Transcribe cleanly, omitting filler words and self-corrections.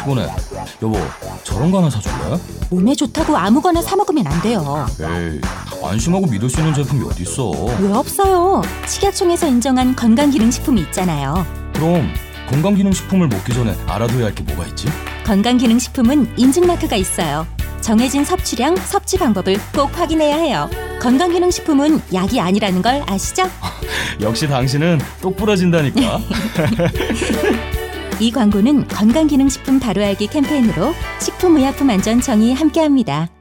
피곤해. 여보, 저런 거 하나 사줄래? 몸에 좋다고 아무거나 사 먹으면 안 돼요. 에이, 안심하고 믿을 수 있는 제품이 어딨어. 왜 없어요? 식약청에서 인정한 건강기능식품이 있잖아요. 그럼 건강기능식품을 먹기 전에 알아둬야 할 게 뭐가 있지? 건강기능식품은 인증마크가 있어요. 정해진 섭취량, 섭취 방법을 꼭 확인해야 해요. 건강기능식품은 약이 아니라는 걸 아시죠? 역시 당신은 똑부러진다니까. 이 광고는 건강기능식품 바로알기 캠페인으로 식품의약품안전청이 함께합니다.